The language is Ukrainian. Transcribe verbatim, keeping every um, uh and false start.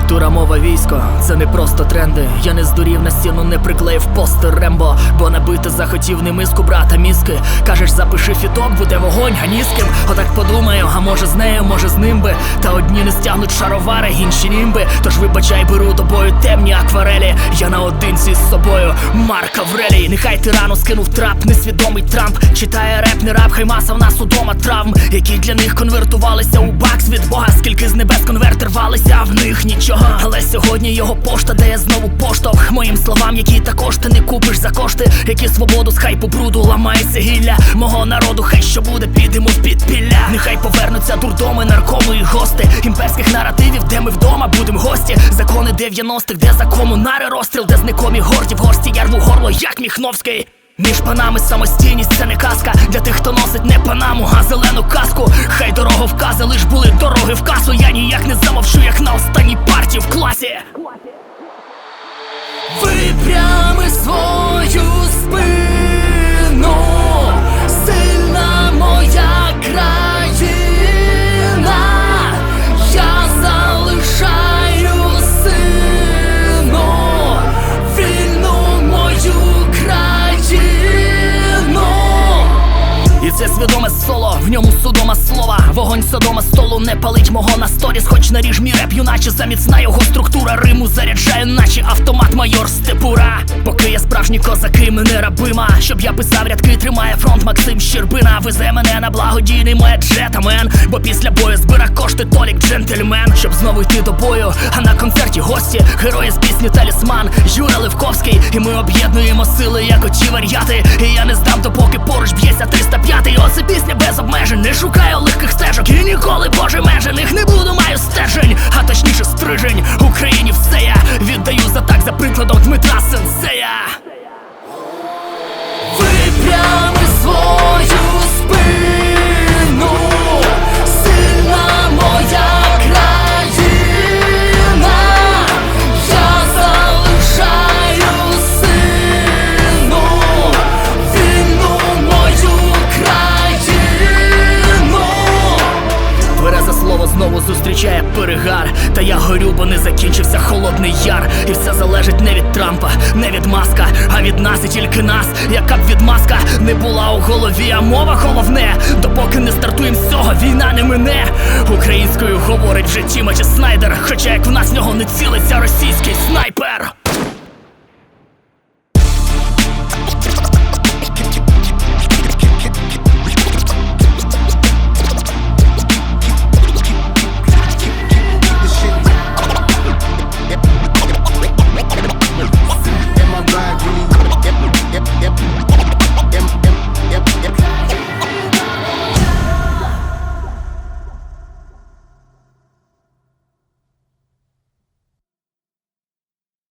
Культура, мова, військо – це не просто тренди. Я не здурів, на стіну не приклеїв постер Рембо, бо набити захотів не миску брата мізки. Кажеш, запиши фіток, буде вогонь, а ні з ким. Отак подумаю, а може з нею, може з ним би. Та одні не стягнуть шаровари, інші німби. Тож вибачай, беру до бою темні акварелі. Я наодинці з собою, Марк Аврелій. Нехай тирану скинув трап, несвідомий Трамп. Читає реп, не рап, хай маса в нас удома травм, які для них конвертувалися у бакс від Бога. Скільки з небес конверти рвалися, а в них нічого. Але сьогодні його пошта дає знову поштовх моїм словам, які також ти не купиш за кошти. Які свободу з хайпу бруду ламається гілля мого народу, хай що буде, підемо в підпілля. Нехай повернуться дурдоми, наркоми і гости імперських наративів, де ми вдома будем гості. Закони дев'яностих, де за комунари розстріл, де зникомі горді в горсті, я рву горло, як Міхновський. Між панами самостійність – це не казка для тих, хто носить не панаму, а зелену каску. Хай дороговкази лиш були дороги в касу. Я ніяк не замовчу, як на останній парті в класі. Випрями свою спину, сильна моя країна. Я залишаю сину вільну мою країну. І це свідоме соло, в ньому судома слова. Вогонь содома столу не палить мого на сторіс. Хоч наріж мій реп, юначе заміцна його структура. Риму заряджає, наче автомат майор Степура. Поки я справжній козаки, мене рабима. Щоб я писав рядки, тримає фронт Максим Щербина. Везе мене на благодійний моє джетамен, бо після бою збира кошти Толік джентльмен. Щоб знову йти до бою, а на концерті гості герої з пісні «Талісман» Юра Левковський. І ми об'єднуємо сили, як оті вар'яти. І я не здам, допоки поруч б'ється триста п'ятий. Оце пісня без обмежень, не шукаю легких стежок. І ніколи, Боже, межених не буду, маю стержень, а точніше стрижень. Україні все я віддаю за так, за прикладом Дмитра Сенсея. Випрями свою спину, сильна моя країна. Я залишаю сину вільну мою країну. Тверезе слово знову зустрічає перегар. Та я горю, бо не закінчився Холодний Яр. І все залежить не від Трампа, не від Маска, а від нас і тільки нас. Яка б відмазка не була у голові, а мова головне. Допоки не стартуєм з цього, війна не мине. Українською говорить вже Тімоті Снайдер, хоча як в нас в нього не цілиться російський снайпер.